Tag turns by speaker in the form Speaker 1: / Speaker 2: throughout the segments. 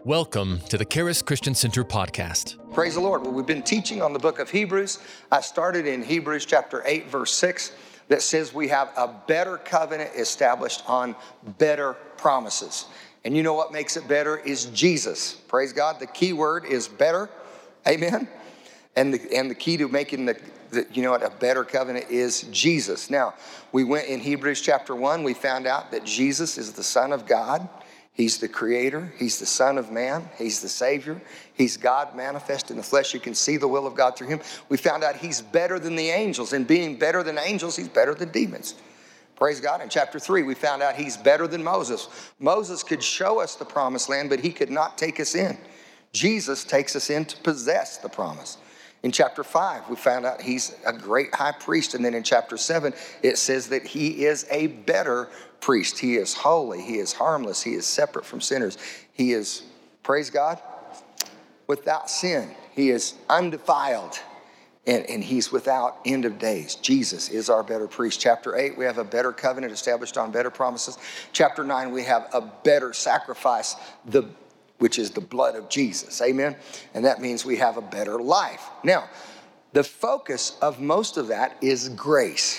Speaker 1: Welcome to the Charis Christian Center podcast.
Speaker 2: Praise the Lord. Well, we've been teaching on the book of Hebrews. I started in Hebrews chapter 8, verse 6, that says we have a better covenant established on better promises. And you know what makes it better is Jesus. Praise God. The key word is better. Amen. And the key to making a better covenant is Jesus. Now, we went in Hebrews chapter 1, we found out that Jesus is the Son of God. He's the creator. He's the Son of man. He's the Savior. He's God manifest in the flesh. You can see the will of God through him. We found out he's better than the angels. And being better than angels, he's better than demons. Praise God. In chapter 3, we found out he's better than Moses. Moses could show us the promised land, but he could not take us in. Jesus takes us in to possess the promise. In chapter 5, we found out he's a great high priest. And then in chapter 7, it says that he is a better priest. He is holy. He is harmless. He is separate from sinners. He is, praise God, without sin. He is undefiled. And he's without end of days. Jesus is our better priest. Chapter 8, we have a better covenant established on better promises. Chapter 9, we have a better sacrifice, which is the blood of Jesus. Amen? And that means we have a better life. Now, the focus of most of that is grace,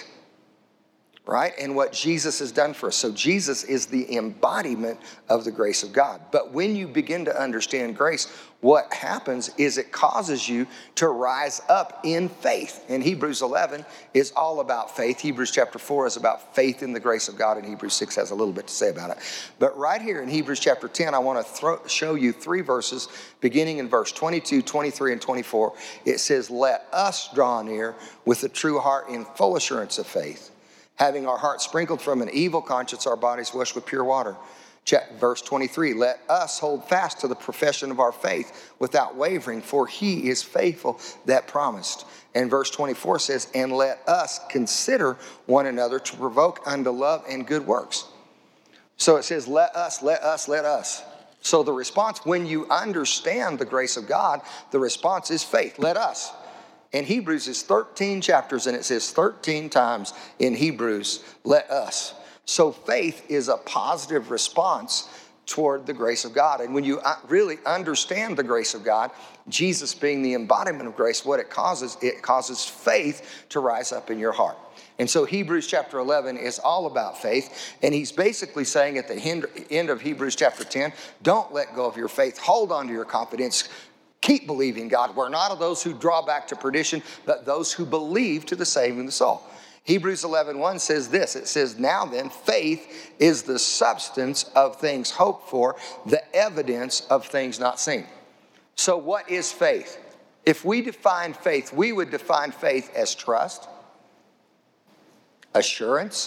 Speaker 2: right? And what Jesus has done for us. So Jesus is the embodiment of the grace of God. But when you begin to understand grace, what happens is it causes you to rise up in faith. And Hebrews 11 is all about faith. Hebrews chapter 4 is about faith in the grace of God. And Hebrews 6 has a little bit to say about it. But right here in Hebrews chapter 10, I want to show you three verses, beginning in verse 22, 23, and 24. It says, "Let us draw near with a true heart in full assurance of faith, having our hearts sprinkled from an evil conscience, our bodies washed with pure water." Verse 23, "Let us hold fast to the profession of our faith without wavering, for he is faithful that promised." And verse 24 says, "And let us consider one another to provoke unto love and good works." So it says, let us, let us, let us. So the response, when you understand the grace of God, the response is faith. Let us. And Hebrews is 13 chapters, and it says 13 times in Hebrews, let us. So faith is a positive response toward the grace of God. And when you really understand the grace of God, Jesus being the embodiment of grace, what it causes faith to rise up in your heart. And so Hebrews chapter 11 is all about faith. And he's basically saying at the end of Hebrews chapter 10, don't let go of your faith. Hold on to your confidence. Keep believing God. We're not of those who draw back to perdition, but those who believe to the saving of the soul. Hebrews 11:1 says this. It says, "Now then, faith is the substance of things hoped for, the evidence of things not seen." So what is faith? If we define faith, we would define faith as trust, assurance,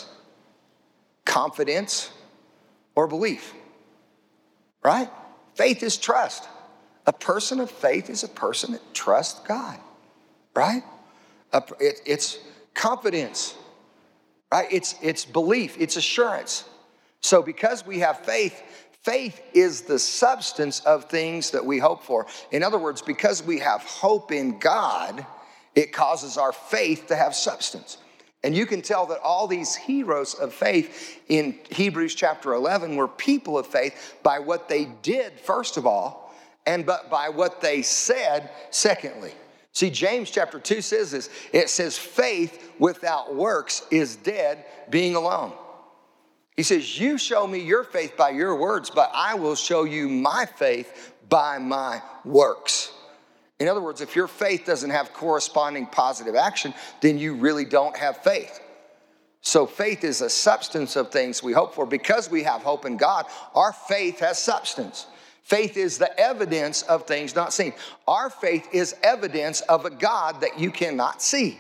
Speaker 2: confidence, or belief. Right? Faith is trust. A person of faith is a person that trusts God, right? It's confidence, right? It's belief, it's assurance. So because we have faith, faith is the substance of things that we hope for. In other words, because we have hope in God, it causes our faith to have substance. And you can tell that all these heroes of faith in Hebrews chapter 11 were people of faith by what they did, first of all, but by what they said, secondly. See, James chapter 2 says this. It says, "Faith without works is dead, being alone." He says, "You show me your faith by your words, but I will show you my faith by my works." In other words, if your faith doesn't have corresponding positive action, then you really don't have faith. So faith is a substance of things we hope for. Because we have hope in God, our faith has substance. Faith is the evidence of things not seen. Our faith is evidence of a God that you cannot see.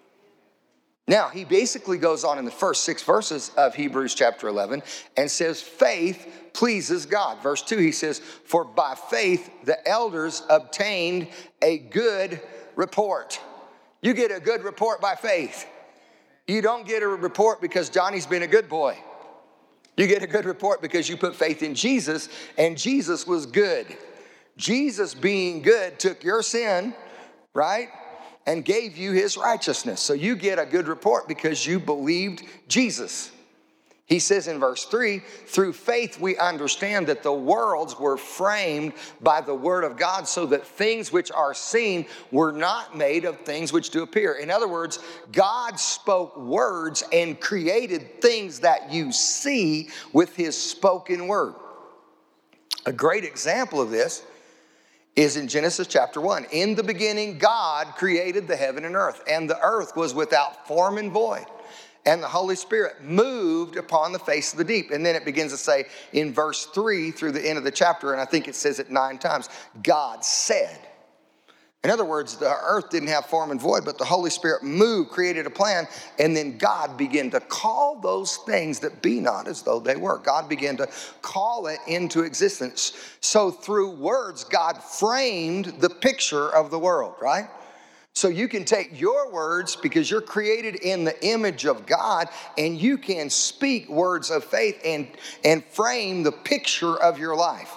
Speaker 2: Now, he basically goes on in the first 6 verses of Hebrews chapter 11 and says, faith pleases God. Verse 2, he says, "For by faith the elders obtained a good report." You get a good report by faith. You don't get a report because Johnny's been a good boy. You get a good report because you put faith in Jesus, and Jesus was good. Jesus being good took your sin, right, and gave you his righteousness. So you get a good report because you believed Jesus. He says in verse 3, through faith we understand that the worlds were framed by the word of God, so that things which are seen were not made of things which do appear. In other words, God spoke words and created things that you see with his spoken word. A great example of this is in Genesis chapter 1. In the beginning, God created the heaven and the earth was without form and void. And the Holy Spirit moved upon the face of the deep. And then it begins to say in verse 3 through the end of the chapter, and I think it says it 9 times, God said. In other words, the earth didn't have form and void, but the Holy Spirit moved, created a plan, and then God began to call those things that be not as though they were. God began to call it into existence. So through words, God framed the picture of the world, right? So you can take your words, because you're created in the image of God, and you can speak words of faith and frame the picture of your life.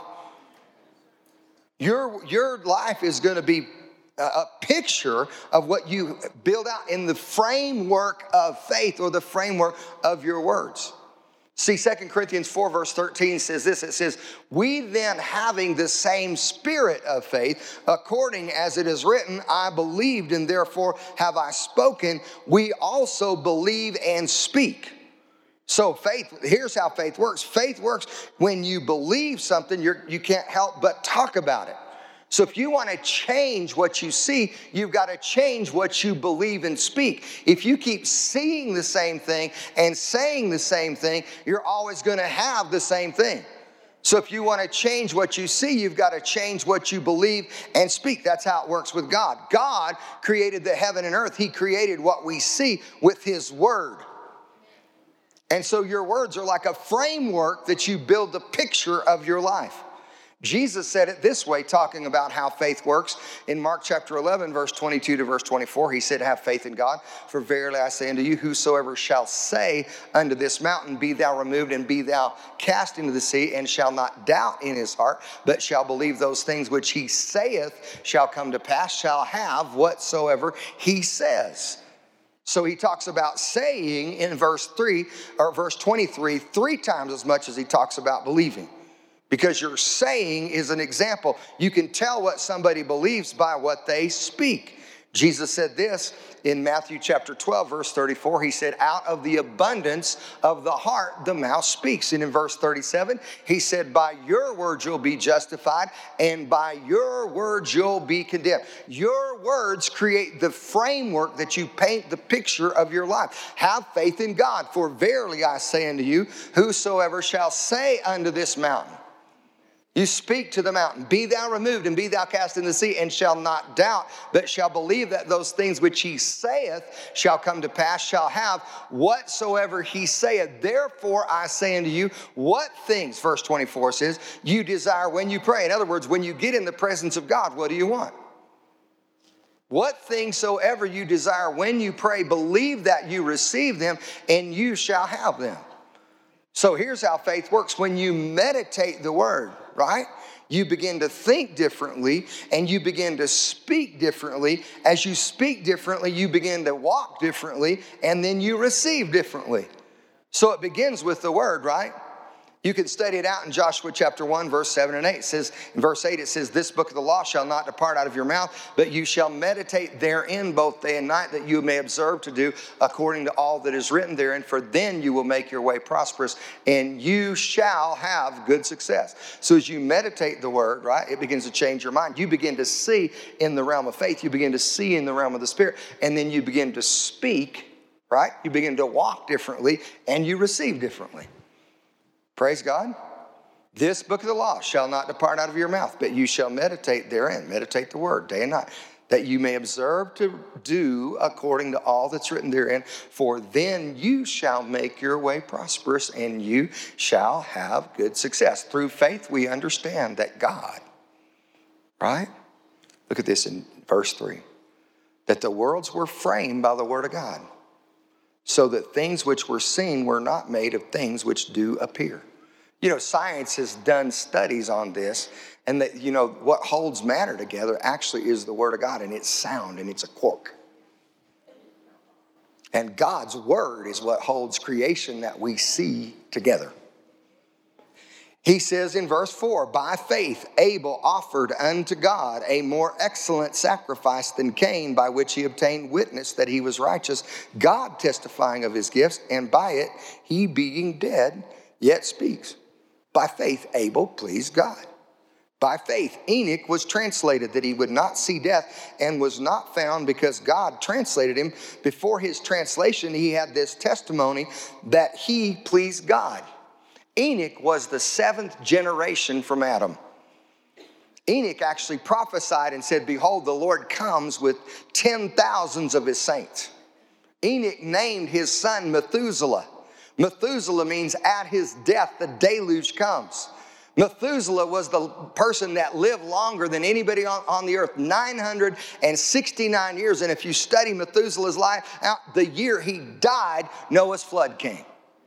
Speaker 2: Your life is going to be a picture of what you build out in the framework of faith, or the framework of your words. See, 2 Corinthians 4 verse 13 says this. It says, we then, having the same spirit of faith, according as it is written, I believed and therefore have I spoken, we also believe and speak. So faith, here's how faith works. Faith works when you believe something, you can't help but talk about it. So if you want to change what you see, you've got to change what you believe and speak. If you keep seeing the same thing and saying the same thing, you're always going to have the same thing. So if you want to change what you see, you've got to change what you believe and speak. That's how it works with God. God created the heaven and earth. He created what we see with his word. And so your words are like a framework that you build the picture of your life. Jesus said it this way, talking about how faith works. In Mark chapter 11, verse 22 to verse 24, he said, have faith in God, for verily I say unto you, whosoever shall say unto this mountain, be thou removed and be thou cast into the sea, and shall not doubt in his heart, but shall believe those things which he saith shall come to pass, shall have whatsoever he says. So he talks about saying in verse 3 or verse 23 3 times as much as he talks about believing. Because your saying is an example. You can tell what somebody believes by what they speak. Jesus said this in Matthew chapter 12, verse 34. He said, out of the abundance of the heart, the mouth speaks. And in verse 37, he said, by your words you'll be justified, and by your words you'll be condemned. Your words create the framework that you paint the picture of your life. Have faith in God, for verily I say unto you, whosoever shall say unto this mountain, you speak to the mountain, be thou removed and be thou cast in the sea, and shall not doubt, but shall believe that those things which he saith shall come to pass, shall have whatsoever he saith. Therefore I say unto you, what things, verse 24 says, you desire when you pray. In other words, when you get in the presence of God, what do you want? What things soever you desire when you pray, believe that you receive them, and you shall have them. So here's how faith works. When you meditate the word, right? You begin to think differently, and you begin to speak differently. As you speak differently, you begin to walk differently, and then you receive differently. So it begins with the word, right? You can study it out in Joshua chapter 1, verse 7 and 8. It says, in verse 8, it says, this book of the law shall not depart out of your mouth, but you shall meditate therein both day and night, that you may observe to do according to all that is written therein. For then you will make your way prosperous, and you shall have good success. So as you meditate the word, right, it begins to change your mind. You begin to see in the realm of faith. You begin to see in the realm of the spirit. And then you begin to speak, right? You begin to walk differently, and you receive differently. Praise God. This book of the law shall not depart out of your mouth, but you shall meditate therein. Meditate the word day and night, that you may observe to do according to all that's written therein. For then you shall make your way prosperous, and you shall have good success. Through faith, we understand that God, right? Look at this in verse 3. That the worlds were framed by the word of God, so that things which were seen were not made of things which do appear. You know, science has done studies on this, and that, you know, what holds matter together actually is the word of God, and it's sound, and it's a quark. And God's word is what holds creation that we see together. He says in verse 4, by faith Abel offered unto God a more excellent sacrifice than Cain, by which he obtained witness that he was righteous, God testifying of his gifts, and by it he being dead yet speaks. By faith Abel pleased God. By faith Enoch was translated that he would not see death, and was not found because God translated him. Before his translation he had this testimony that he pleased God. Enoch was the 7th generation from Adam. Enoch actually prophesied and said, behold, the Lord comes with 10,000s of his saints. Enoch named his son Methuselah. Methuselah means at his death the deluge comes. Methuselah was the person that lived longer than anybody on the earth, 969 years. And if you study Methuselah's life, the year he died, Noah's flood came.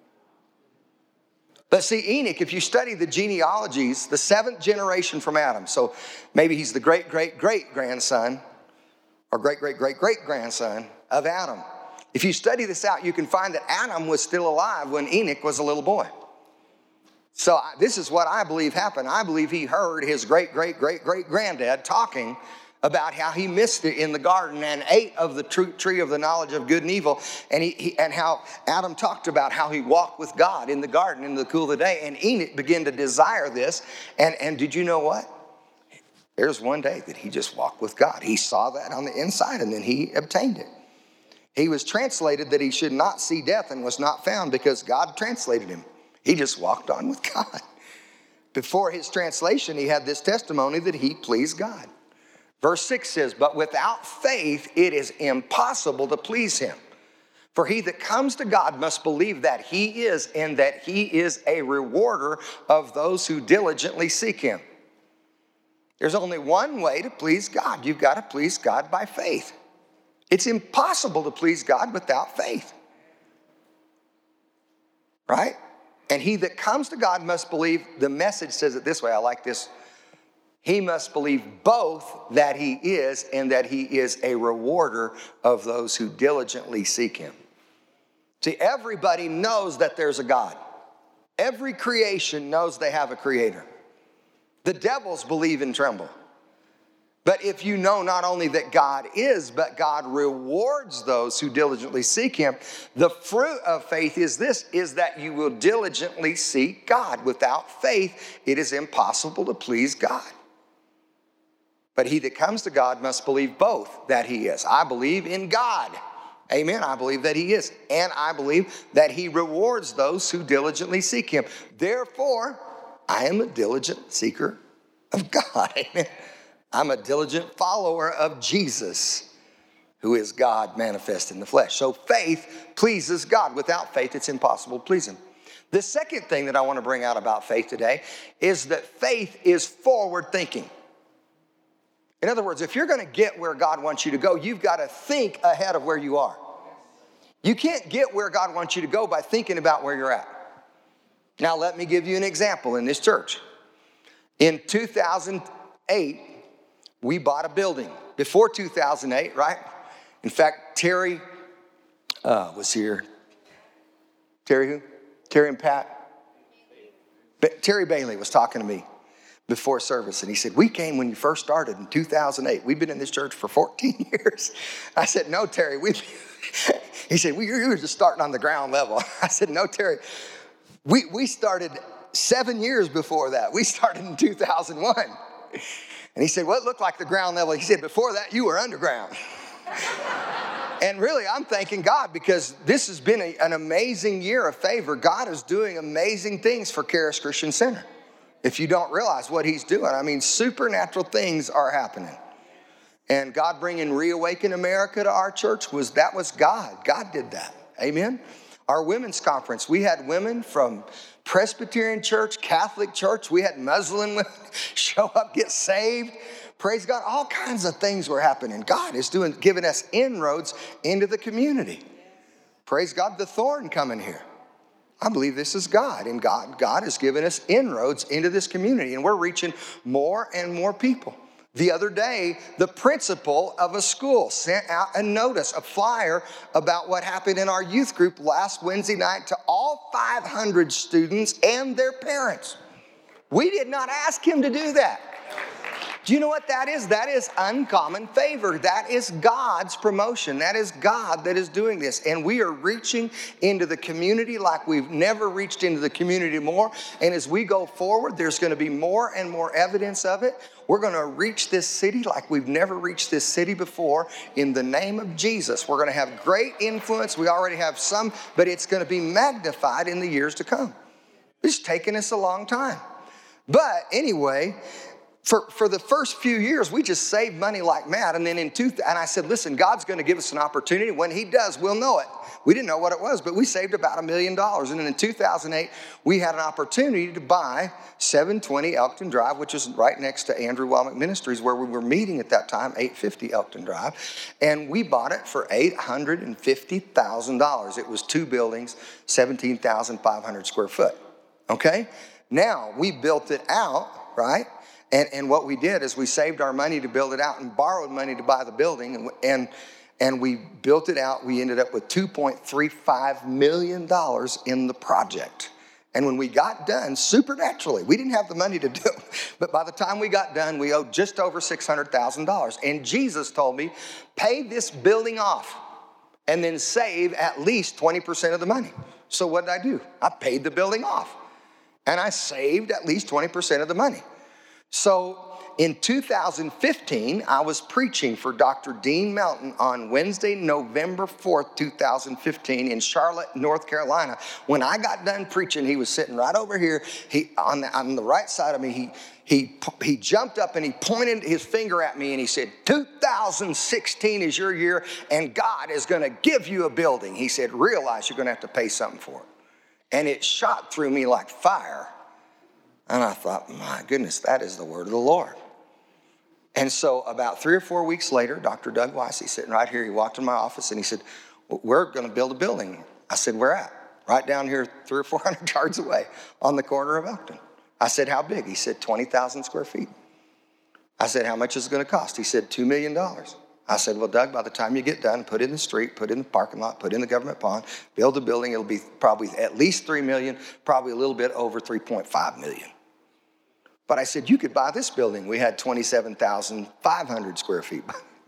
Speaker 2: But see, Enoch, if you study the genealogies, the 7th generation from Adam, so maybe he's the great-great-great-grandson or great-great-great-great-grandson of Adam. If you study this out, you can find that Adam was still alive when Enoch was a little boy. So this is what I believe happened. I believe he heard his great-great-great-great-granddad talking about how he missed it in the garden and ate of the tree of the knowledge of good and evil. And how Adam talked about how he walked with God in the garden in the cool of the day. And Enoch began to desire this. And did you know what? There's one day that he just walked with God. He saw that on the inside and then he obtained it. He was translated that he should not see death and was not found because God translated him. He just walked on with God. Before his translation, he had this testimony that he pleased God. Verse 6 says, but without faith it is impossible to please him. For he that comes to God must believe that he is, and that he is a rewarder of those who diligently seek him. There's only one way to please God. You've got to please God by faith. It's impossible to please God without faith. Right? And he that comes to God must believe, the Message says it this way, I like this. He must believe both that he is and that he is a rewarder of those who diligently seek him. See, everybody knows that there's a God. Every creation knows they have a creator. The devils believe and tremble. But if you know not only that God is, but God rewards those who diligently seek him, the fruit of faith is this, is that you will diligently seek God. Without faith, it is impossible to please God. But he that comes to God must believe both that he is. I believe in God. Amen. I believe that he is. And I believe that he rewards those who diligently seek him. Therefore, I am a diligent seeker of God. Amen. I'm a diligent follower of Jesus, who is God manifest in the flesh. So faith pleases God. Without faith, it's impossible to please him. The second thing that I want to bring out about faith today is that faith is forward thinking. In other words, if you're going to get where God wants you to go, you've got to think ahead of where you are. You can't get where God wants you to go by thinking about where you're at. Now, let me give you an example in this church. In 2008, we bought a building. Before 2008, right? In fact, Terry was here. Terry who? Terry and Pat? Terry Bailey was talking to me before service, and he said, we came when you first started in 2008. We've been in this church for 14 years. I said, no, Terry. He said, we were just starting on the ground level. I said, no, Terry. We started 7 years before that. We started in 2001. And he said, well, it looked like the ground level. He said, before that, you were underground. And really, I'm thanking God because this has been an amazing year of favor. God is doing amazing things for Charis Christian Center. If you don't realize what he's doing, I mean, supernatural things are happening. And God bringing Reawaken America to our church was God. God did that. Amen. Our women's conference, we had women from Presbyterian church, Catholic church. We had Muslim women show up, get saved. Praise God. All kinds of things were happening. God is giving us inroads into the community. Praise God. The Thorn coming here. I believe this is God, and God has given us inroads into this community, and we're reaching more and more people. The other day, the principal of a school sent out a notice, a flyer about what happened in our youth group last Wednesday night to all 500 students and their parents. We did not ask him to do that. Do you know what that is? That is uncommon favor. That is God's promotion. That is God that is doing this. And we are reaching into the community like we've never reached into the community more. And as we go forward, there's going to be more and more evidence of it. We're going to reach this city like we've never reached this city before in the name of Jesus. We're going to have great influence. We already have some, but it's going to be magnified in the years to come. It's taken us a long time. But anyway, For the first few years, we just saved money like mad. And then and I said, listen, God's going to give us an opportunity. When he does, we'll know it. We didn't know what it was, but we saved about $1 million. And then in 2008, we had an opportunity to buy 720 Elkton Drive, which is right next to Andrew Wommack Ministries, where we were meeting at that time, 850 Elkton Drive. And we bought it for $850,000. It was 2 buildings, 17,500 square foot. Okay? Now, we built it out, right? And what we did is we saved our money to build it out and borrowed money to buy the building. And we built it out. We ended up with $2.35 million in the project. And when we got done, supernaturally, we didn't have the money to do it. But by the time we got done, we owed just over $600,000. And Jesus told me, pay this building off and then save at least 20% of the money. So what did I do? I paid the building off. And I saved at least 20% of the money. So in 2015, I was preaching for Dr. Dean Melton on Wednesday, November 4th, 2015 in Charlotte, North Carolina. When I got done preaching, he was sitting right over here. On the right side of me, he jumped up and he pointed his finger at me and he said, 2016 is your year and God is going to give you a building. He said, realize you're going to have to pay something for it. And it shot through me like fire. And I thought, my goodness, that is the word of the Lord. And so about 3 or 4 weeks later, Dr. Doug Weiss, he's sitting right here. He walked in my office and he said, we're going to build a building. I said, where at? Right down here 300 or 400 yards away on the corner of Elkton. I said, how big? He said, 20,000 square feet. I said, how much is it going to cost? He said, $2 million. I said, well, Doug, by the time you get done, put it in the street, put it in the parking lot, put it in the government pond, build a building. It'll be probably at least $3 million, probably a little bit over $3.5 million. But I said, you could buy this building. We had 27,500 square feet.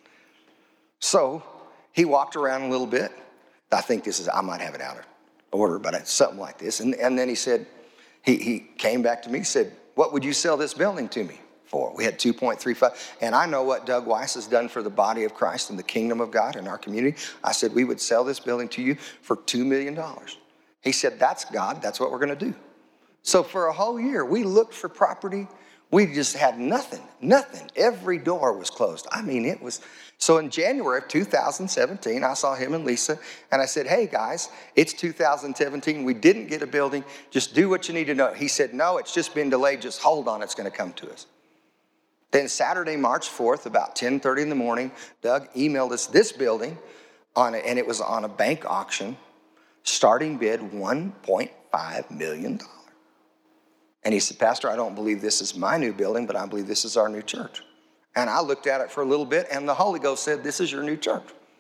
Speaker 2: So he walked around a little bit. I think I might have it out of order, but it's something like this. And then he said, he came back to me, said, what would you sell this building to me for? We had 2.35. And I know what Doug Weiss has done for the body of Christ and the kingdom of God in our community. I said, we would sell this building to you for $2 million. He said, that's God. That's what we're going to do. So for a whole year, we looked for property. We just had nothing. Every door was closed. I mean, it was. So in January of 2017, I saw him and Lisa, and I said, hey, guys, it's 2017. We didn't get a building. Just do what you need to know. He said, no, it's just been delayed. Just hold on. It's going to come to us. Then Saturday, March 4th, about 10:30 in the morning, Doug emailed us this building, and it was on a bank auction. Starting bid, $1.5 million. And he said, Pastor, I don't believe this is my new building, but I believe this is our new church. And I looked at it for a little bit, and the Holy Ghost said, this is your new church.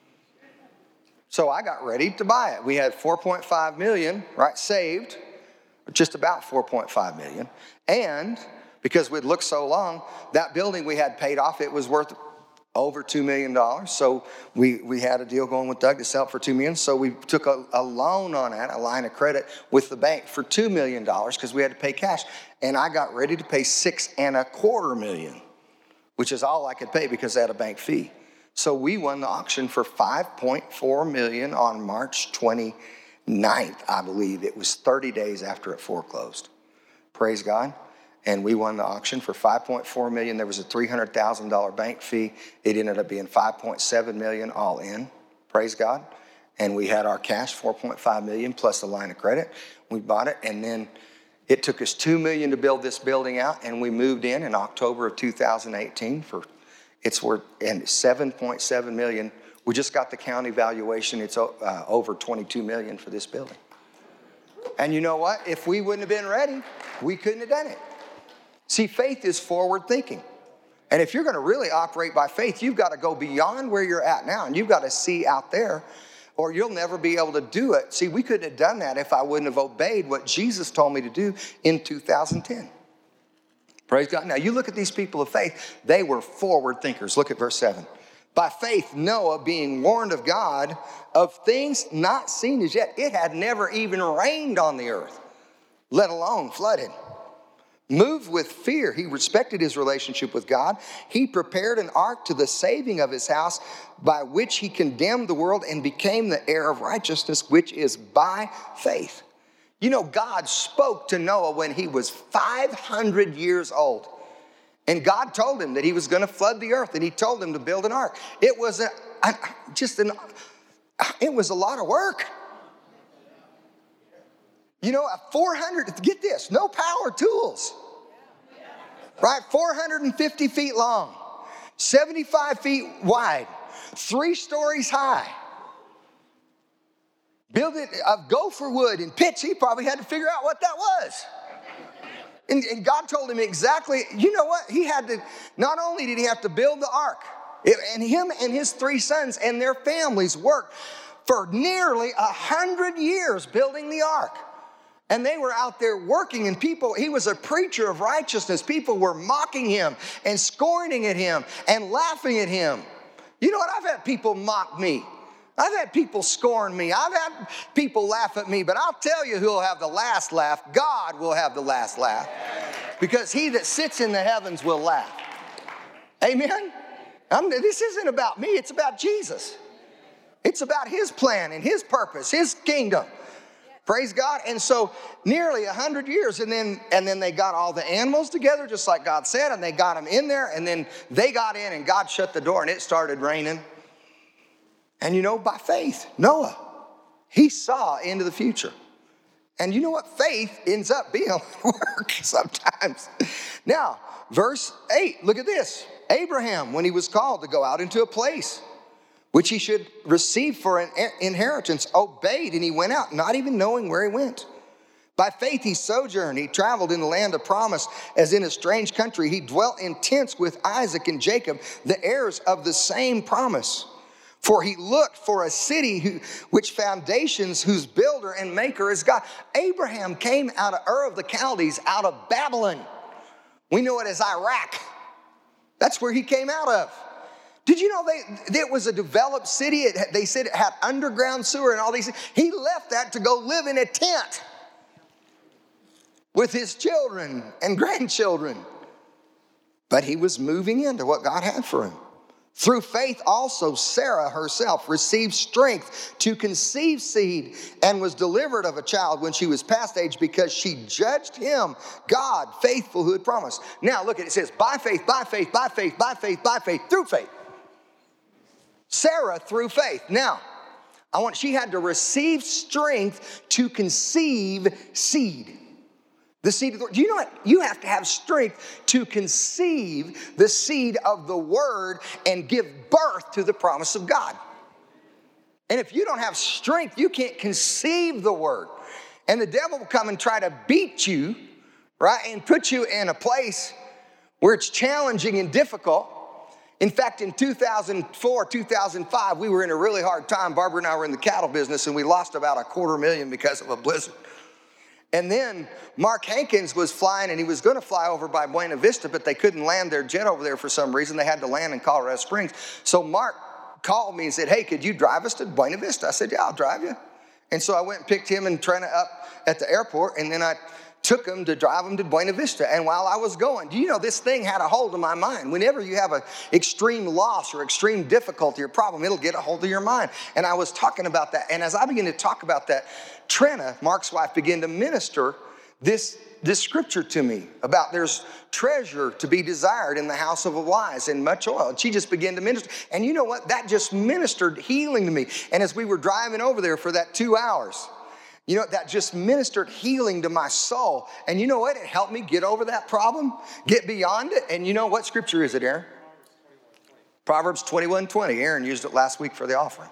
Speaker 2: So I got ready to buy it. We had $4.5 million, right, saved, just about $4.5 million. And because we'd looked so long, that building we had paid off, it was worth over $2 million. So we had a deal going with Doug to sell it for $2 million. So we took a loan on that, a line of credit with the bank for $2 million because we had to pay cash. And I got ready to pay $6.25 million, which is all I could pay because I had a bank fee. So we won the auction for $5.4 million on March 29th, I believe. It was 30 days after it foreclosed. Praise God. And we won the auction for $5.4 million. There was a $300,000 bank fee. It ended up being $5.7 million all in. Praise God. And we had our cash, $4.5 million, plus the line of credit. We bought it, and then it took us $2 million to build this building out, and we moved in October of 2018 it's worth $7.7 million. We just got the county valuation. It's over $22 million for this building. And you know what? If we wouldn't have been ready, we couldn't have done it. See, faith is forward thinking. And if you're going to really operate by faith, you've got to go beyond where you're at now, and you've got to see out there, or you'll never be able to do it. See, we couldn't have done that if I wouldn't have obeyed what Jesus told me to do in 2010. Praise God. Now, you look at these people of faith, they were forward thinkers. Look at verse 7. By faith, Noah, being warned of God of things not seen as yet, it had never even rained on the earth, let alone flooded. Moved with fear, he respected his relationship with God. He prepared an ark to the saving of his house, by which he condemned the world and became the heir of righteousness, which is by faith. You know, God spoke to Noah when he was 500 years old. And God told him that he was going to flood the earth, and he told him to build an ark. It was it was a lot of work. You know, 400, get this, no power tools, right? 450 feet long, 75 feet wide, 3 stories high. Build it of gopher wood and pitch. He probably had to figure out what that was. And God told him exactly, you know what? He had to, not only did he have to build the ark, and him and his 3 sons and their families worked for nearly 100 years building the ark. And they were out there working, and he was a preacher of righteousness. People were mocking him and scorning at him and laughing at him. You know what? I've had people mock me. I've had people scorn me. I've had people laugh at me, but I'll tell you who'll have the last laugh. God will have the last laugh, because he that sits in the heavens will laugh. Amen? This isn't about me. It's about Jesus. It's about his plan and his purpose, his kingdom. Praise God. And so nearly 100 years, and then they got all the animals together, just like God said, and they got them in there, and then they got in, and God shut the door, and it started raining. And you know, by faith, Noah, he saw into the future. And you know what? Faith ends up being work sometimes. Now, verse 8, look at this. Abraham, when he was called to go out into a place which he should receive for an inheritance, obeyed, and he went out, not even knowing where he went. By faith he sojourned, he traveled in the land of promise, as in a strange country. He dwelt in tents with Isaac and Jacob, the heirs of the same promise. For he looked for a city which foundations, whose builder and maker is God. Abraham came out of Ur of the Chaldees, out of Babylon. We know it as Iraq. That's where he came out of. Did you know it was a developed city? They said it had underground sewer and all these things. He left that to go live in a tent with his children and grandchildren. But he was moving into what God had for him. Through faith also Sarah herself received strength to conceive seed, and was delivered of a child when she was past age, because she judged him, God, faithful, who had promised. Now look at it. It says, by faith, by faith, by faith, by faith, by faith, through faith. Sarah through faith. Now, she had to receive strength to conceive seed. The seed of the word. Do you know what? You have to have strength to conceive the seed of the word and give birth to the promise of God. And if you don't have strength, you can't conceive the word. And the devil will come and try to beat you, right? And put you in a place where it's challenging and difficult. In fact, in 2004, 2005, we were in a really hard time. Barbara and I were in the cattle business, and we lost about $250,000 because of a blizzard. And then Mark Hankins was flying, and he was going to fly over by Buena Vista, but they couldn't land their jet over there for some reason. They had to land in Colorado Springs. So Mark called me and said, hey, could you drive us to Buena Vista? I said, yeah, I'll drive you. And so I went and picked him and Trina up at the airport, and then I took him to drive him to Buena Vista. And while I was going, do you know this thing had a hold of my mind? Whenever you have an extreme loss or extreme difficulty or problem, it'll get a hold of your mind. And I was talking about that. And as I began to talk about that, Trina, Mark's wife, began to minister this scripture to me about there's treasure to be desired in the house of the wise and much oil. And she just began to minister. And you know what? That just ministered healing to me. And as we were driving over there for that 2 hours, you know, that just ministered healing to my soul. And you know what? It helped me get over that problem, get beyond it. And you know what scripture is it, Aaron? Proverbs 21:20. Aaron used it last week for the offering.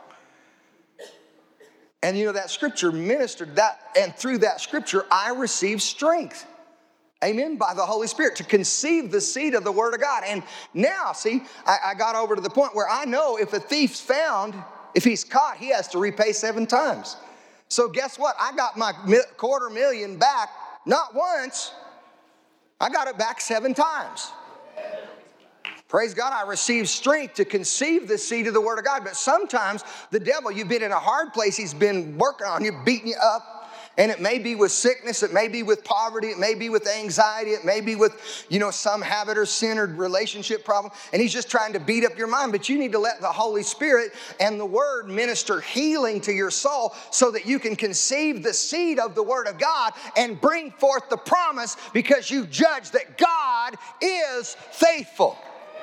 Speaker 2: And you know, that scripture ministered that, and through that scripture, I received strength. Amen, by the Holy Spirit, to conceive the seed of the Word of God. And now, see, I got over to the point where I know if a thief's found, if he's caught, he has to repay 7 times. So guess what? I got my $250,000 back, not once. I got it back 7 times. Praise God, I received strength to conceive the seed of the Word of God. But sometimes the devil, you've been in a hard place, he's been working on you, beating you up. And it may be with sickness, it may be with poverty, it may be with anxiety, it may be with, some habit or sin or relationship problem. And he's just trying to beat up your mind. But you need to let the Holy Spirit and the Word minister healing to your soul so that you can conceive the seed of the Word of God and bring forth the promise, because you judge that God is faithful.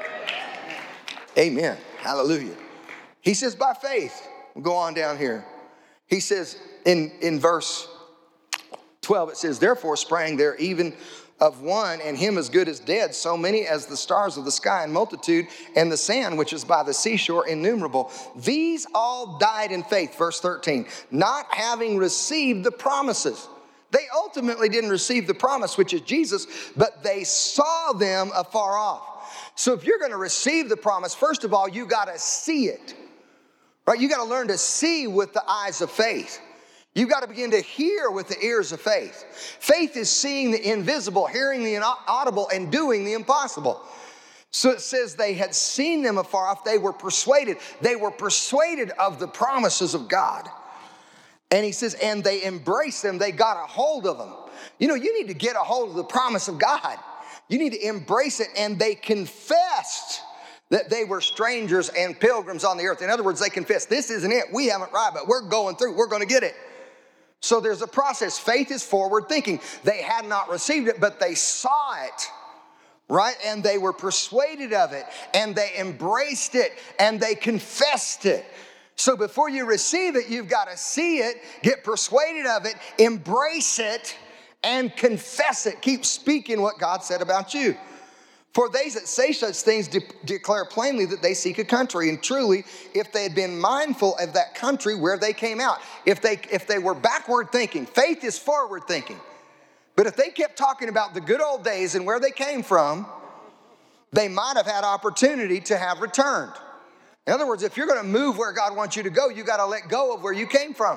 Speaker 2: Amen. Hallelujah. He says by faith. We'll go on down here. He says in verse 12, it says, therefore sprang there even of one, and him as good as dead, so many as the stars of the sky in multitude, and the sand which is by the seashore innumerable. These all died in faith, verse 13, not having received the promises. They ultimately didn't receive the promise, which is Jesus, but they saw them afar off. So if you're going to receive the promise, first of all, you got to see it. Right? You got to learn to see with the eyes of faith. You've got to begin to hear with the ears of faith. Faith is seeing the invisible, hearing the inaudible, and doing the impossible. So it says they had seen them afar off. They were persuaded. They were persuaded of the promises of God. And he says, and they embraced them. They got a hold of them. You need to get a hold of the promise of God. You need to embrace it. And they confessed that they were strangers and pilgrims on the earth. In other words, they confessed, this isn't it. We haven't arrived, but we're going through. We're going to get it. So there's a process. Faith is forward thinking. They had not received it, but they saw it, right? And they were persuaded of it, and they embraced it, and they confessed it. So before you receive it, you've got to see it, get persuaded of it, embrace it, and confess it. Keep speaking what God said about you. For they that say such things declare plainly that they seek a country. And truly, if they had been mindful of that country where they came out, if they were backward thinking, faith is forward thinking. But if they kept talking about the good old days and where they came from, they might have had opportunity to have returned. In other words, if you're going to move where God wants you to go, you got to let go of where you came from.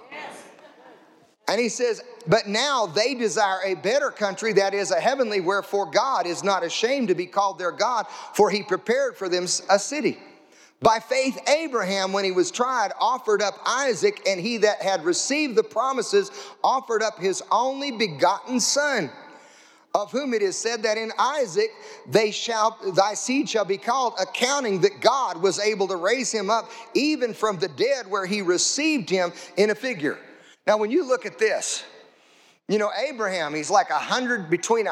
Speaker 2: And he says, but now they desire a better country, that is a heavenly, wherefore God is not ashamed to be called their God, for he prepared for them a city. By faith, Abraham, when he was tried, offered up Isaac, and he that had received the promises offered up his only begotten son, of whom it is said that in Isaac thy seed shall be called, accounting that God was able to raise him up even from the dead, where he received him in a figure. Now, when you look at this, Abraham, he's like between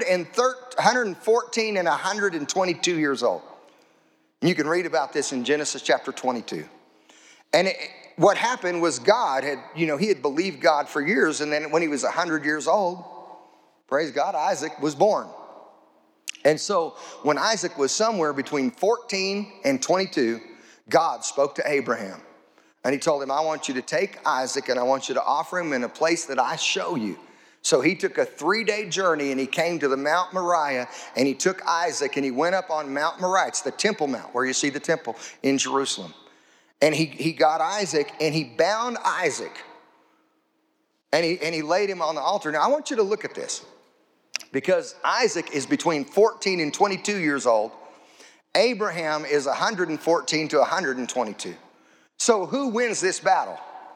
Speaker 2: 114 and 122 years old. You can read about this in Genesis chapter 22. And what happened was God had, he had believed God for years. And then when he was 100 years old, praise God, Isaac was born. And so when Isaac was somewhere between 14 and 22, God spoke to Abraham. And he told him, I want you to take Isaac and I want you to offer him in a place that I show you. So he took a 3-day journey and he came to the Mount Moriah, and he took Isaac and he went up on Mount Moriah. It's the Temple Mount where you see the temple in Jerusalem. And he got Isaac and he bound Isaac and he laid him on the altar. Now I want you to look at this, because Isaac is between 14 and 22 years old. Abraham is 114 to 122. So who wins this battle?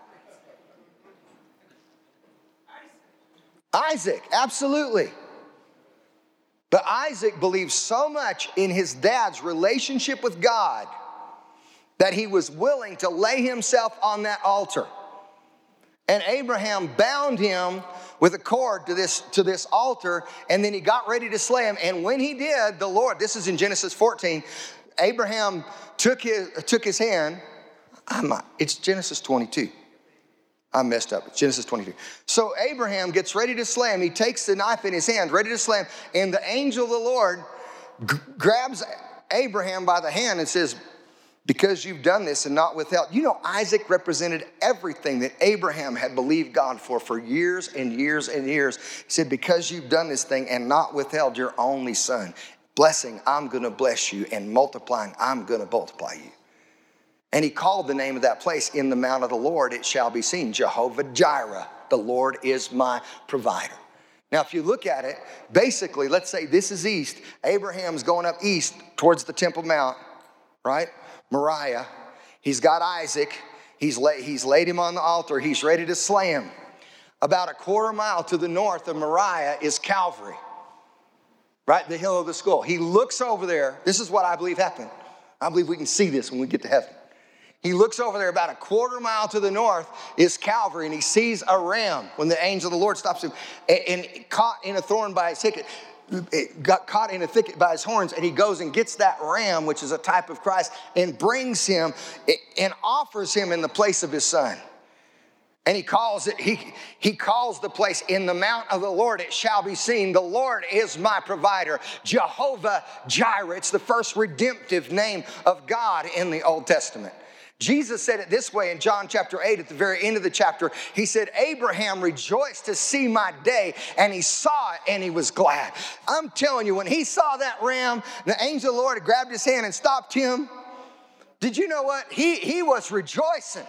Speaker 2: Isaac, absolutely. But Isaac believed so much in his dad's relationship with God that he was willing to lay himself on that altar. And Abraham bound him with a cord to this altar, and then he got ready to slay him. And when he did, the Lord, this is in Genesis 14, Abraham took his hand. It's Genesis 22. I messed up. It's Genesis 22. So Abraham gets ready to slay him. He takes the knife in his hand, ready to slay him. And the angel of the Lord grabs Abraham by the hand and says, because you've done this and not withheld. You know, Isaac represented everything that Abraham had believed God for years and years and years. He said, because you've done this thing and not withheld your only son, blessing, I'm going to bless you, and multiplying, I'm going to multiply you. And he called the name of that place, in the mount of the Lord it shall be seen, Jehovah Jireh, the Lord is my provider. Now, if you look at it, basically, let's say this is east. Abraham's going up east towards the Temple Mount, right? Moriah. He's got Isaac. He's laid him on the altar. He's ready to slay him. About a quarter mile to the north of Moriah is Calvary, right? The hill of the skull. He looks over there. This is what I believe happened. I believe we can see this when we get to heaven. He looks over there, about a quarter mile to the north is Calvary, and he sees a ram when the angel of the Lord stops him and caught in a thorn by his thicket. It got caught in a thicket by his horns, and he goes and gets that ram, which is a type of Christ, and brings him and offers him in the place of his son. And he calls it, he calls the place, in the mount of the Lord it shall be seen. The Lord is my provider. Jehovah Jireh. It's the first redemptive name of God in the Old Testament. Jesus said it this way in John chapter 8 at the very end of the chapter. He said, Abraham rejoiced to see my day, and he saw it and he was glad. I'm telling you, when he saw that ram, the angel of the Lord had grabbed his hand and stopped him. Did you know what? He was rejoicing.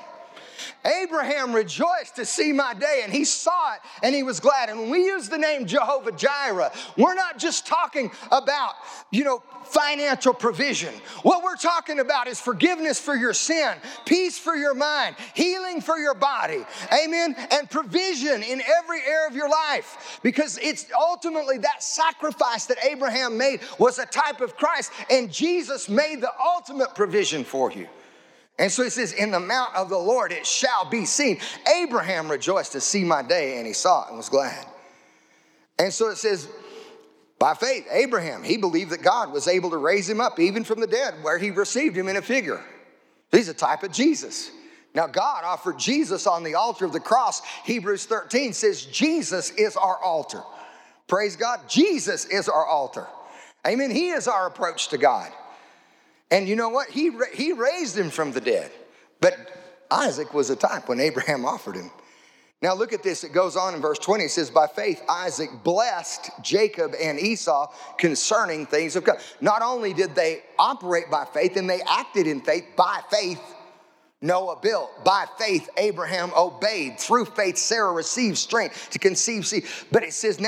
Speaker 2: Abraham rejoiced to see my day, and he saw it and he was glad. And when we use the name Jehovah Jireh, we're not just talking about, financial provision. What we're talking about is forgiveness for your sin, peace for your mind, healing for your body, amen, and provision in every area of your life. Because it's ultimately that sacrifice that Abraham made was a type of Christ, and Jesus made the ultimate provision for you. And so it says, in the mount of the Lord it shall be seen. Abraham rejoiced to see my day, and he saw it and was glad. And so it says, by faith, Abraham, he believed that God was able to raise him up even from the dead, where he received him in a figure. He's a type of Jesus. Now, God offered Jesus on the altar of the cross. Hebrews 13 says Jesus is our altar. Praise God. Jesus is our altar. Amen. He is our approach to God. And you know what? He raised him from the dead. But Isaac was a type when Abraham offered him. Now look at this. It goes on in verse 20. It says, by faith, Isaac blessed Jacob and Esau concerning things of God. Not only did they operate by faith, and they acted in faith. By faith, Noah built. By faith, Abraham obeyed. Through faith, Sarah received strength to conceive seed. But it says,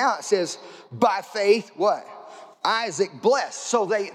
Speaker 2: by faith, what? Isaac blessed. So they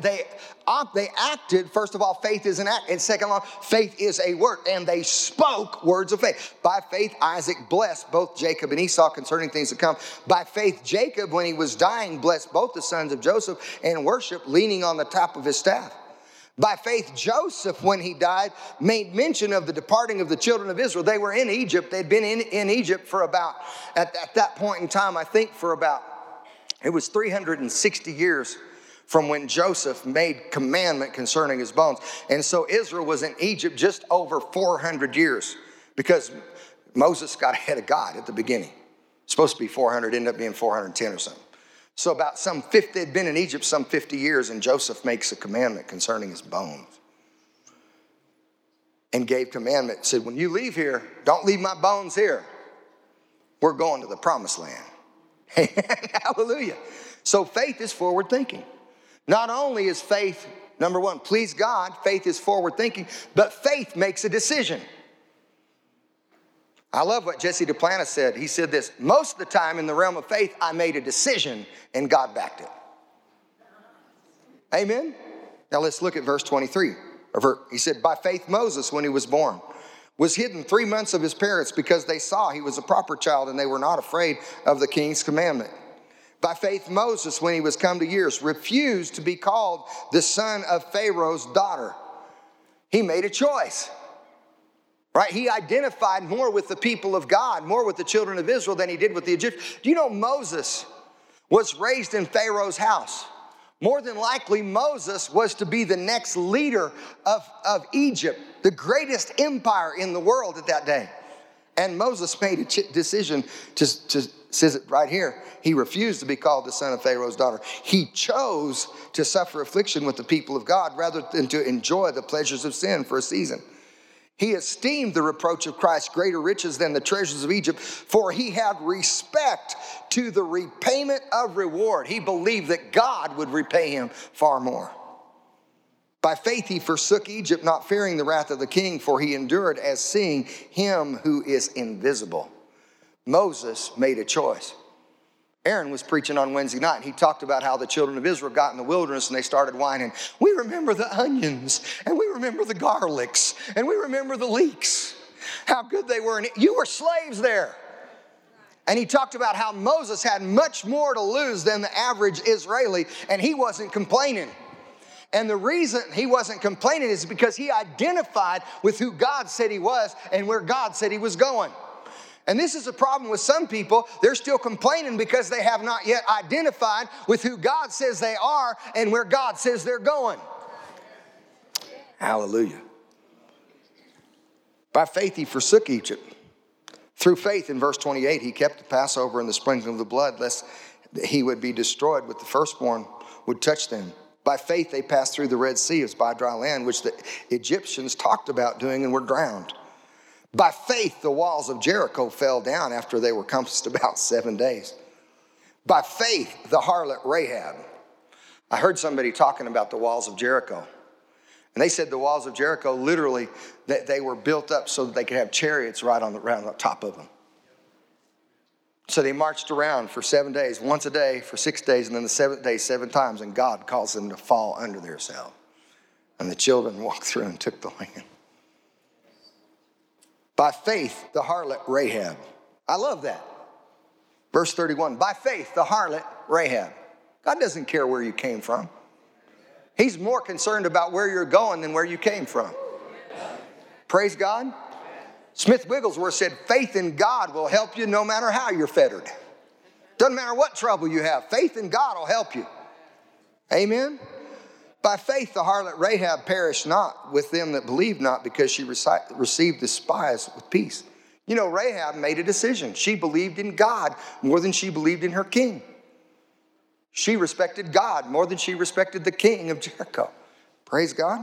Speaker 2: acted. First of all, faith is an act. And second of all, faith is a word. And they spoke words of faith. By faith, Isaac blessed both Jacob and Esau concerning things to come. By faith, Jacob, when he was dying, blessed both the sons of Joseph and worshiped, leaning on the top of his staff. By faith, Joseph, when he died, made mention of the departing of the children of Israel. They were in Egypt. They'd been in Egypt for about, at that point in time, I think for about, it was 360 years from when Joseph made commandment concerning his bones. And so Israel was in Egypt just over 400 years because Moses got ahead of God at the beginning. It's supposed to be 400, ended up being 410 or something. So about they'd been in Egypt some 50 years, and Joseph makes a commandment concerning his bones. And gave commandment, said, when you leave here, don't leave my bones here. We're going to the promised land. Hallelujah. So faith is forward thinking. Not only is faith, number one, please God, faith is forward thinking, but faith makes a decision. I love what Jesse Duplantis said. He said this, most of the time in the realm of faith, I made a decision and God backed it. Amen. Now let's look at verse 23. He said, by faith Moses, when he was born, was hidden 3 months of his parents because they saw he was a proper child and they were not afraid of the king's commandment. By faith, Moses, when he was come to years, refused to be called the son of Pharaoh's daughter. He made a choice, right? He identified more with the people of God, more with the children of Israel than he did with the Egyptians. Do you know Moses was raised in Pharaoh's house? More than likely, Moses was to be the next leader of Egypt, the greatest empire in the world at that day. And Moses made a decision says it right here. He refused to be called the son of Pharaoh's daughter. He chose to suffer affliction with the people of God rather than to enjoy the pleasures of sin for a season. He esteemed the reproach of Christ greater riches than the treasures of Egypt, for he had respect to the repayment of reward. He believed that God would repay him far more. By faith he forsook Egypt, not fearing the wrath of the king, for he endured as seeing him who is invisible. Moses made a choice. Aaron was preaching on Wednesday night, and he talked about how the children of Israel got in the wilderness and they started whining. We remember the onions, and we remember the garlics, and we remember the leeks, how good they were. And you were slaves there. And he talked about how Moses had much more to lose than the average Israeli, and he wasn't complaining. And the reason he wasn't complaining is because he identified with who God said he was and where God said he was going. And this is a problem with some people. They're still complaining because they have not yet identified with who God says they are and where God says they're going. Hallelujah. By faith he forsook Egypt. Through faith, in verse 28, he kept the Passover and the sprinkling of the blood, lest he would be destroyed with the firstborn would touch them. By faith they passed through the Red Sea as by dry land, which the Egyptians talked about doing and were drowned. By faith, the walls of Jericho fell down after they were compassed about 7 days. By faith, the harlot Rahab. I heard somebody talking about the walls of Jericho. And they said the walls of Jericho, literally, that they were built up so that they could have chariots right on the top of them. So they marched around for 7 days, once a day for 6 days, and then the seventh day 7 times, and God caused them to fall under themselves. And the children walked through and took the land. By faith, the harlot Rahab. I love that. Verse 31, by faith, the harlot Rahab. God doesn't care where you came from. He's more concerned about where you're going than where you came from. Praise God. Smith Wigglesworth said, faith in God will help you no matter how you're fettered. Doesn't matter what trouble you have. Faith in God will help you. Amen. By faith, the harlot Rahab perished not with them that believed not, because she received the spies with peace. You know, Rahab made a decision. She believed in God more than she believed in her king. She respected God more than she respected the king of Jericho. Praise God.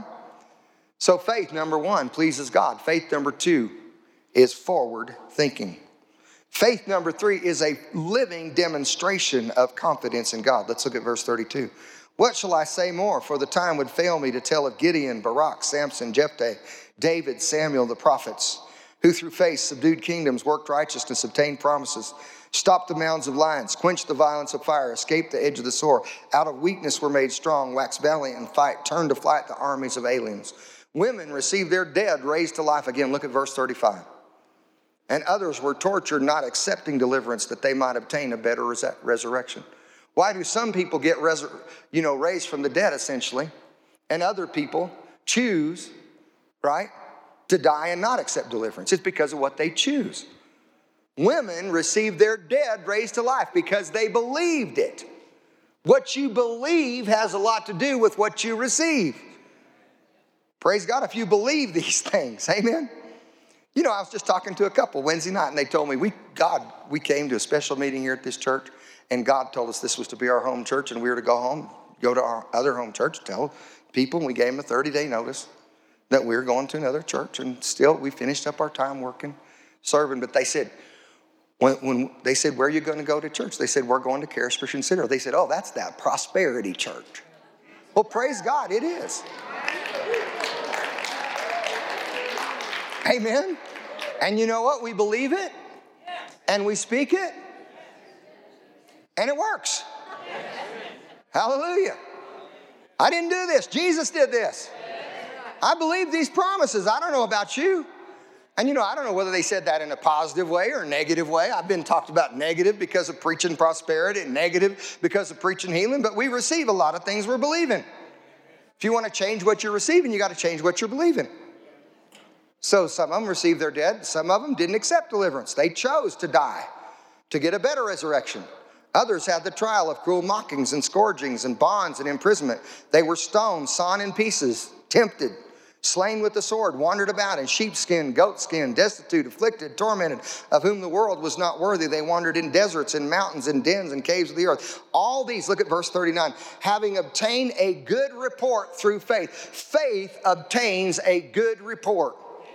Speaker 2: So faith, number 1, pleases God. Faith, number 2, is forward thinking. Faith, number 3, is a living demonstration of confidence in God. Let's look at verse 32. What shall I say more? For the time would fail me to tell of Gideon, Barak, Samson, Jephthah, David, Samuel, the prophets, who through faith subdued kingdoms, worked righteousness, obtained promises, stopped the mouths of lions, quenched the violence of fire, escaped the edge of the sword. Out of weakness were made strong, waxed valiant in fight, turned to flight the armies of aliens. Women received their dead raised to life again. Look at verse 35. And others were tortured, not accepting deliverance, that they might obtain a better resurrection. Why do some people get raised from the dead, essentially, and other people choose, right, to die and not accept deliverance? It's because of what they choose. Women receive their dead raised to life because they believed it. What you believe has a lot to do with what you receive. Praise God if you believe these things. Amen. You know, I was just talking to a couple Wednesday night, and they told me, we came to a special meeting here at this church, and God told us this was to be our home church, and we were to go home, go to our other home church, tell people, and we gave them a 30-day notice that we were going to another church, and still we finished up our time working, serving. But they said, when they said, where are you going to go to church? They said, we're going to Charis Christian Center. They said, oh, that's that prosperity church. Well, praise God, it is. Amen. And you know what? We believe it, and we speak it, and it works. Hallelujah. I didn't do this. Jesus did this. I believe these promises. I don't know about you. And I don't know whether they said that in a positive way or a negative way. I've been talked about negative because of preaching prosperity and negative because of preaching healing, but we receive a lot of things we're believing. If you want to change what you're receiving, you got to change what you're believing. So some of them received their dead. Some of them didn't accept deliverance. They chose to die to get a better resurrection. Others had the trial of cruel mockings and scourgings and bonds and imprisonment. They were stoned, sawn in pieces, tempted, Slain with the sword, wandered about in sheepskin, goatskin, destitute, afflicted, tormented, of whom the world was not worthy. They wandered in deserts and mountains and dens and caves of the earth. All these, look at verse 39, having obtained a good report through faith. Faith obtains a good report.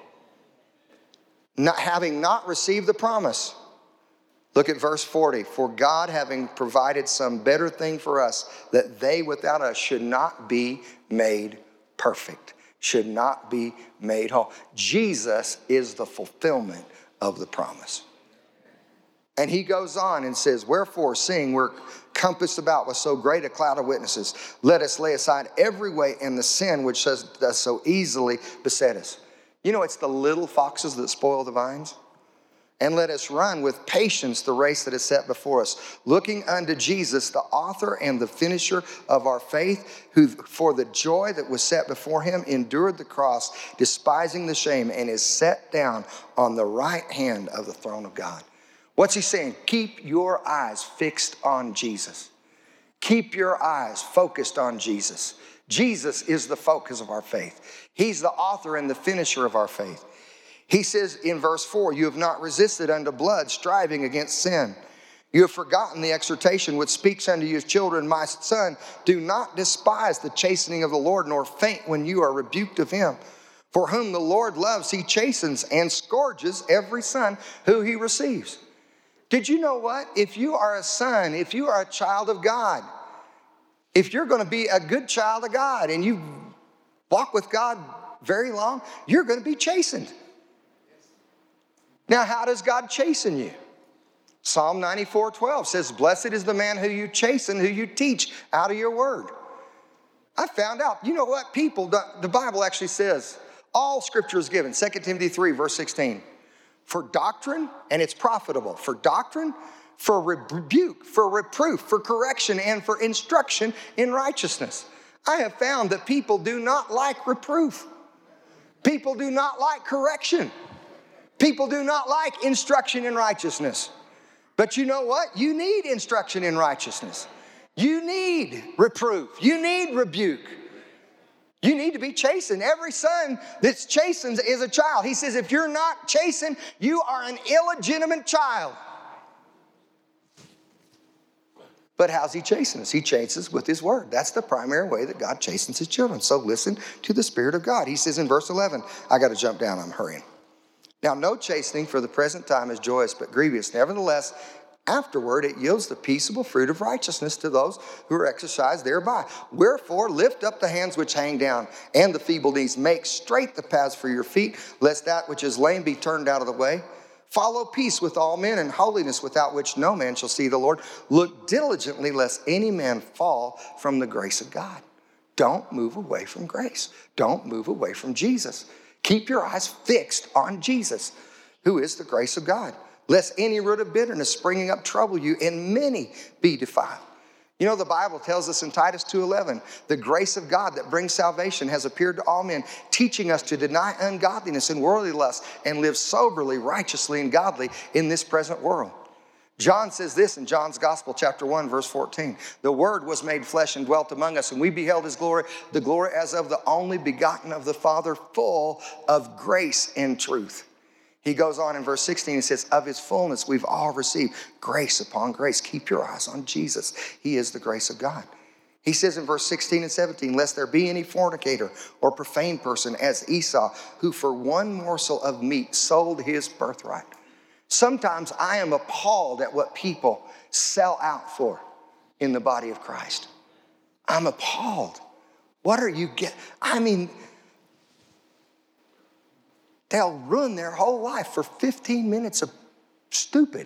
Speaker 2: Having not received the promise. Look at verse 40. For God, having provided some better thing for us, that they without us should not be made perfect. Should not be made whole. Jesus is the fulfillment of the promise. And he goes on and says, wherefore, seeing we're compassed about with so great a cloud of witnesses, let us lay aside every weight and the sin which does so easily beset us. You know, it's the little foxes that spoil the vines. And let us run with patience the race that is set before us, looking unto Jesus, the author and the finisher of our faith, who for the joy that was set before him endured the cross, despising the shame, and is set down on the right hand of the throne of God. What's he saying? Keep your eyes fixed on Jesus. Keep your eyes focused on Jesus. Jesus is the focus of our faith. He's the author and the finisher of our faith. He says in verse 4, you have not resisted unto blood, striving against sin. You have forgotten the exhortation which speaks unto you as children. My son, do not despise the chastening of the Lord, nor faint when you are rebuked of him. For whom the Lord loves, he chastens and scourges every son who he receives. Did you know what? If you are a son, if you are a child of God, if you're going to be a good child of God and you walk with God very long, you're going to be chastened. Now, how does God chasten you? Psalm 94:12 says, blessed is the man who you chasten, who you teach out of your word. I found out, you know what? The Bible actually says, all scripture is given. 2 Timothy 3, verse 16. For doctrine, and it's profitable. For doctrine, for rebuke, for reproof, for correction, and for instruction in righteousness. I have found that people do not like reproof. People do not like correction. People do not like instruction in righteousness. But you know what? You need instruction in righteousness. You need reproof. You need rebuke. You need to be chastened. Every son that's chastened is a child. He says, if you're not chastened, you are an illegitimate child. But how's he chasten us? He chastens with his word. That's the primary way that God chastens his children. So listen to the Spirit of God. He says in verse 11, I got to jump down, I'm hurrying. Now, no chastening for the present time is joyous, but grievous. Nevertheless, afterward it yields the peaceable fruit of righteousness to those who are exercised thereby. Wherefore, lift up the hands which hang down and the feeble knees. Make straight the paths for your feet, lest that which is lame be turned out of the way. Follow peace with all men and holiness, without which no man shall see the Lord. Look diligently, lest any man fall from the grace of God. Don't move away from grace. Don't move away from Jesus. Keep your eyes fixed on Jesus, who is the grace of God. Lest any root of bitterness springing up trouble you, and many be defiled. You know, the Bible tells us in Titus 2:11, the grace of God that brings salvation has appeared to all men, teaching us to deny ungodliness and worldly lust and live soberly, righteously, and godly in this present world. John says this in John's Gospel, chapter 1, verse 14. The Word was made flesh and dwelt among us, and we beheld his glory, the glory as of the only begotten of the Father, full of grace and truth. He goes on in verse 16, he says, of his fullness we've all received grace upon grace. Keep your eyes on Jesus. He is the grace of God. He says in verse 16 and 17, lest there be any fornicator or profane person as Esau, who for one morsel of meat sold his birthright. Sometimes I am appalled at what people sell out for in the body of Christ. I'm appalled. What are you they'll ruin their whole life for 15 minutes of stupid.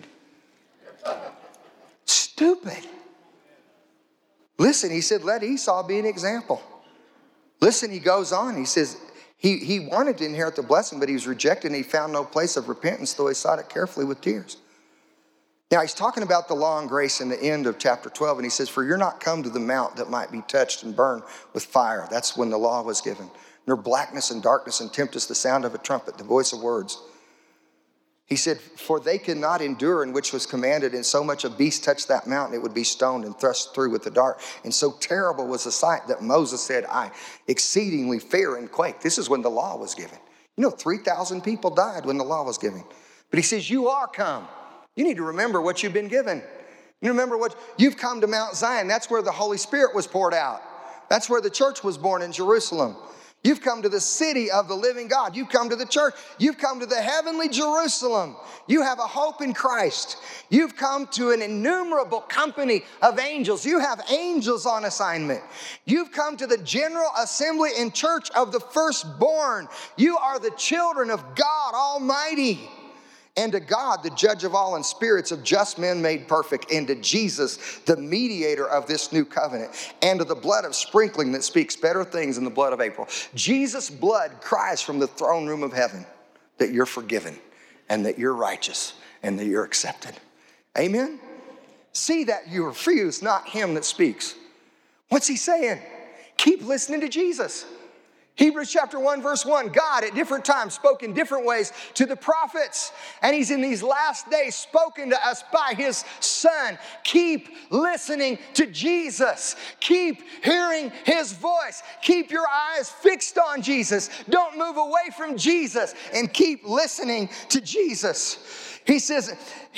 Speaker 2: Stupid. Listen, he said, let Esau be an example. Listen, he goes on, he says, He wanted to inherit the blessing, but he was rejected and he found no place of repentance, though he sought it carefully with tears. Now, he's talking about the law and grace in the end of chapter 12, and he says, for you're not come to the mount that might be touched and burned with fire. That's when the law was given. Nor blackness and darkness and tempest the sound of a trumpet, the voice of words. He said, for they could not endure in which was commanded, and so much a beast touched that mountain, it would be stoned and thrust through with the dart. And so terrible was the sight that Moses said, I exceedingly fear and quake. This is when the law was given. 3,000 people died when the law was given. But he says, you are come. You need to remember what you've been given. You remember what you've come to Mount Zion. That's where the Holy Spirit was poured out. That's where the church was born in Jerusalem. You've come to the city of the living God. You've come to the church. You've come to the heavenly Jerusalem. You have a hope in Christ. You've come to an innumerable company of angels. You have angels on assignment. You've come to the general assembly and church of the firstborn. You are the children of God Almighty. And to God, the judge of all, and spirits of just men made perfect, and to Jesus, the mediator of this new covenant, and to the blood of sprinkling that speaks better things than the blood of Abel. Jesus' blood cries from the throne room of heaven that you're forgiven, and that you're righteous, and that you're accepted. Amen? See that you refuse, not him that speaks. What's he saying? Keep listening to Jesus. Hebrews chapter 1, verse 1, God at different times spoke in different ways to the prophets. And he's in these last days spoken to us by his Son. Keep listening to Jesus. Keep hearing his voice. Keep your eyes fixed on Jesus. Don't move away from Jesus, and keep listening to Jesus. He says,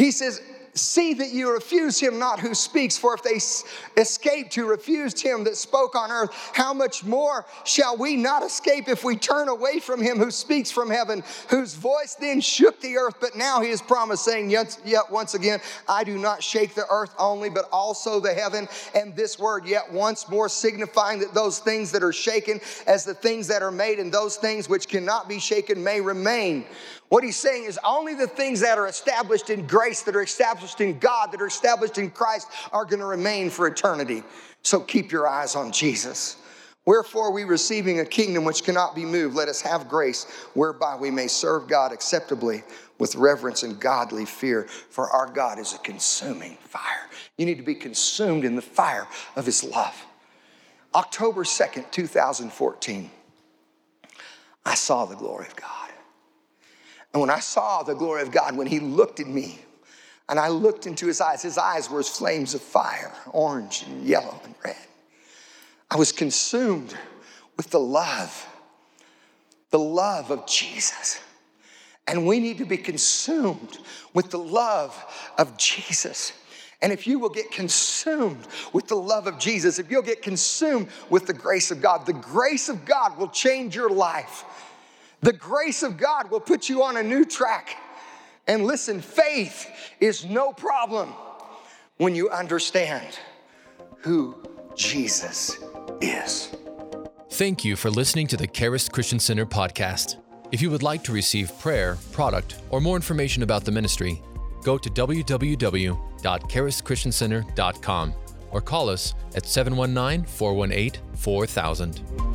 Speaker 2: see that you refuse him not who speaks, for if they escaped who refused him that spoke on earth, how much more shall we not escape if we turn away from him who speaks from heaven, whose voice then shook the earth, but now he has promised, saying, yet once again, I do not shake the earth only, but also the heaven. And this word, yet once more, signifying that those things that are shaken as the things that are made, and those things which cannot be shaken may remain. What he's saying is only the things that are established in grace, that are established in God, that are established in Christ are going to remain for eternity. So keep your eyes on Jesus. Wherefore we, receiving a kingdom which cannot be moved, let us have grace whereby we may serve God acceptably with reverence and godly fear. For our God is a consuming fire. You need to be consumed in the fire of his love. October 2nd, 2014, I saw the glory of God. And when I saw the glory of God, when he looked at me, and I looked into his eyes were as flames of fire, orange and yellow and red. I was consumed with the love of Jesus. And we need to be consumed with the love of Jesus. And if you will get consumed with the love of Jesus, if you'll get consumed with the grace of God will change your life. The grace of God will put you on a new track. And listen, faith is no problem when you understand who Jesus is.
Speaker 1: Thank you for listening to the Charis Christian Center podcast. If you would like to receive prayer, product, or more information about the ministry, go to www.charischristiancenter.com or call us at 719-418-4000.